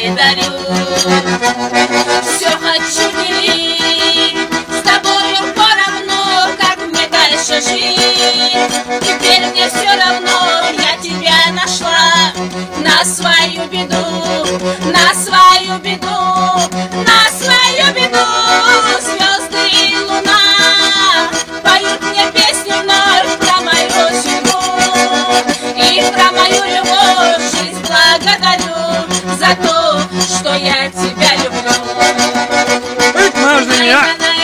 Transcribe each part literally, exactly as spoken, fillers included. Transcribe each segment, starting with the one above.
дарю. Все хочу делить с тобою поровну, как мне дальше жить. Теперь мне все равно, я тебя нашла. На свою беду, на свою беду, на свою беду. Звезды и луна поют мне песню вновь про мою судьбу и про мою любовь. Жизнь благодарю за то, что я тебя люблю. Быть можно я.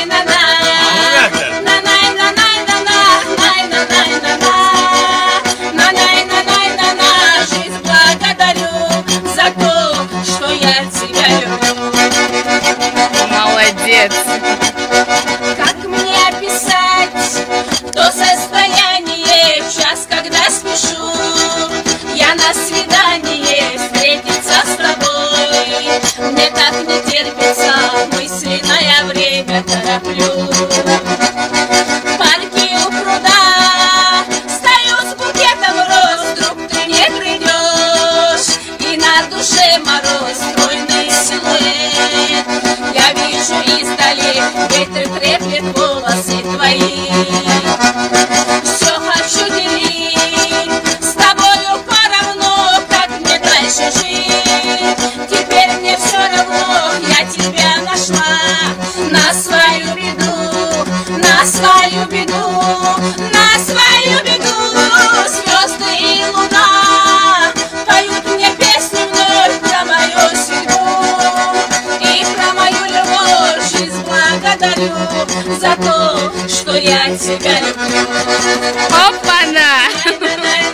Жизнь благодарю за то, что я тебя люблю. Молодец. Как мне описать то состояние в час, когда спешу я на свидание встретиться с тобой? Мне так не терпится, мысленное время тороплю. Парки у пруда, стою с букетом роз, вдруг ты не придешь, и на душе мороз, стройный силуэт. Я вижу издали, ветер треплет волосы твои. Все хочу делить с тобою поровну, как мне дальше жить. Теперь мне все равно, я тебя нашла. На свою беду, на свою беду, на свою беду. Звезды и луна поют мне песню вновь про мою судьбу и про мою любовь. Жизнь благодарю за то, что я тебя люблю. Опа-на!